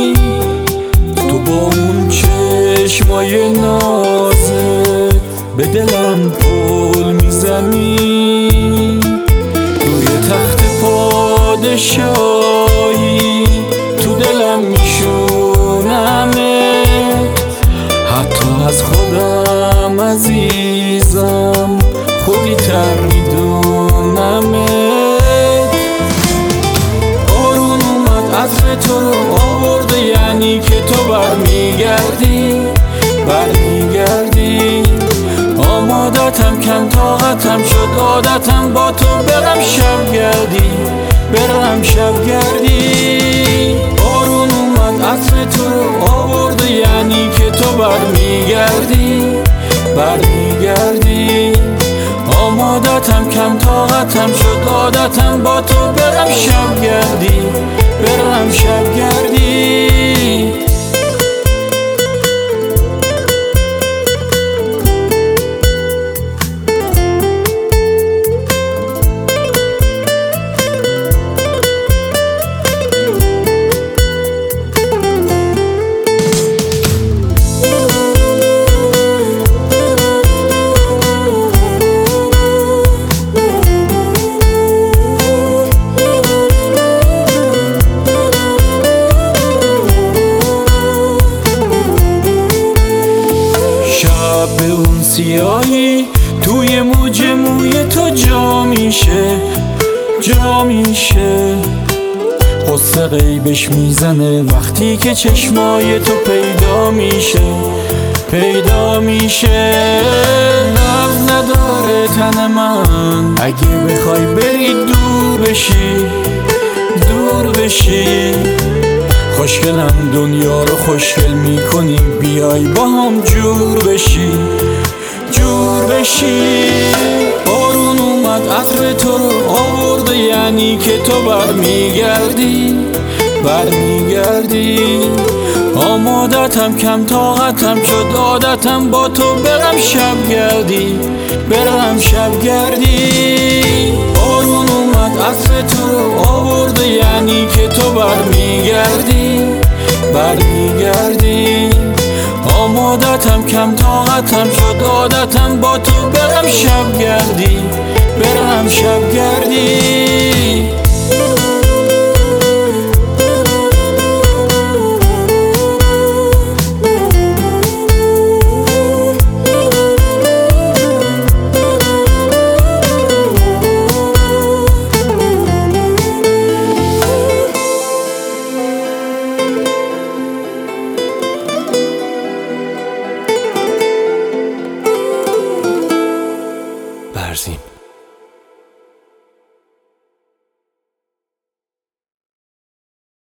تو با اون چشمای نازت به دلم پل میزنی، روی تخت پادشاهی تو دلم میشونمت، حتی از خودم عزیزم خوبی تر میدونمت. بارون اومد عطر تو رو آورده، یعنی که تو برمیگردی. آمادتم کم طاقتم شد عادتم با تو برم شب گردی. بارون اومد عطر تو رو آورده، یعنی که تو برمیگردی. آمادتم کم طاقتم شد عادتم با تو برم شب گردی. به اون سیاهی توی موج موی تو جا میشه قصه غیبش میزنه وقتی که چشمای تو پیدا میشه. نبض نداره تن من اگه بخوای بری دور بشی. خوشگلم دنیا رو خوشگل میکنی، بیای با هم جور بشی. بارون اومد عطر تو رو آورده، یعنی که تو برمیگردی. آمادتم کم طاقتم شد عادتم با تو برم شب گردی. بارون اومد عطر تو رو آورده، یعنی که تو برمیگردی. آمادتم کم طاقتم شد عادتم با تو برم شب گردی. برزین.